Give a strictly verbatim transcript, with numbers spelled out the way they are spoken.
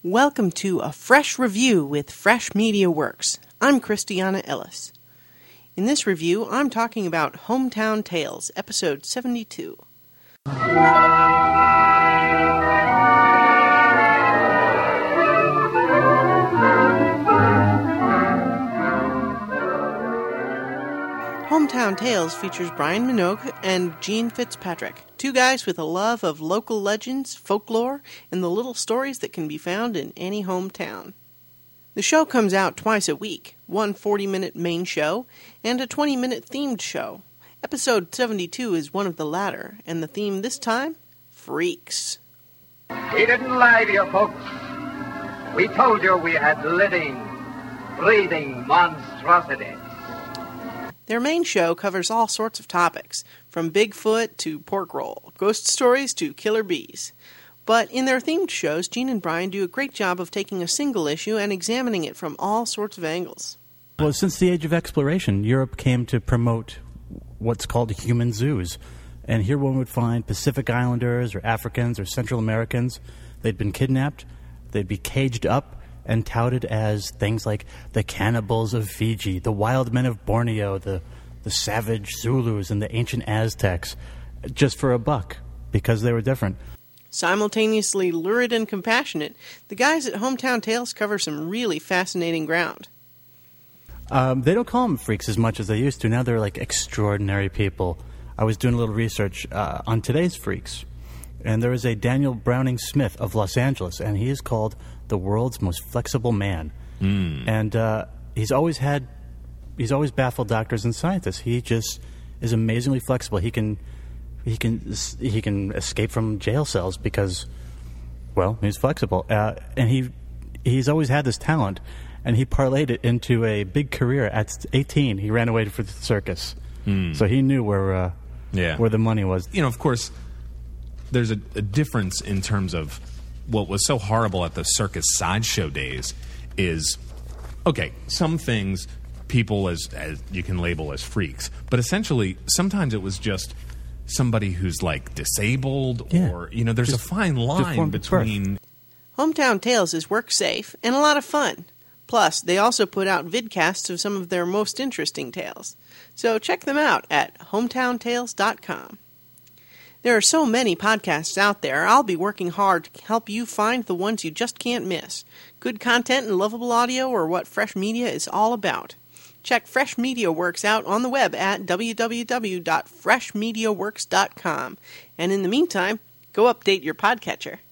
Welcome to a fresh review with Fresh Media Works. I'm Christiana Ellis. In this review, I'm talking about Hometown Tales, episode seventy-two. Hometown Tales features Brian Minogue and Gene Fitzpatrick, two guys with a love of local legends, folklore, and the little stories that can be found in any hometown. The show comes out twice a week, one forty-minute main show and a twenty-minute themed show. Episode seventy-two is one of the latter, and the theme this time, Freaks. We didn't lie to you, folks. We told you we had living, breathing monstrosities. Their main show covers all sorts of topics, from Bigfoot to pork roll, ghost stories to killer bees. But in their themed shows, Gene and Brian do a great job of taking a single issue and examining it from all sorts of angles. Well, since the age of exploration, Europe came to promote what's called human zoos. And here one would find Pacific Islanders or Africans or Central Americans. They'd been kidnapped, they'd be caged up, and touted as things like the cannibals of Fiji, the wild men of Borneo, the, the savage Zulus, and the ancient Aztecs, just for a buck, because they were different. Simultaneously lurid and compassionate, the guys at Hometown Tales cover some really fascinating ground. Um, they don't call them freaks as much as they used to. Now they're like extraordinary people. I was doing a little research uh, on today's freaks, and there is a Daniel Browning Smith of Los Angeles, and he is called the world's most flexible man. Mm. And uh, he's always had, he's always baffled doctors and scientists. He just is amazingly flexible. He can, he can, he can escape from jail cells because, well, he's flexible. Uh, and he, he's always had this talent, and he parlayed it into a big career. At eighteen, he ran away for the circus. Mm. So he knew where, uh, yeah. where the money was. You know, of course, there's a, a difference in terms of what was so horrible at the circus sideshow days is, okay, some things people as, as you can label as freaks, but essentially sometimes it was just somebody who's like disabled yeah. or, you know, there's just a fine line between... Birth. Hometown Tales is work safe and a lot of fun. Plus, they also put out vidcasts of some of their most interesting tales. So check them out at hometown tales dot com. There are so many podcasts out there, I'll be working hard to help you find the ones you just can't miss. Good content and lovable audio are what Fresh Media is all about. Check Fresh Media Works out on the web at w w w dot fresh media works dot com. And in the meantime, go update your podcatcher.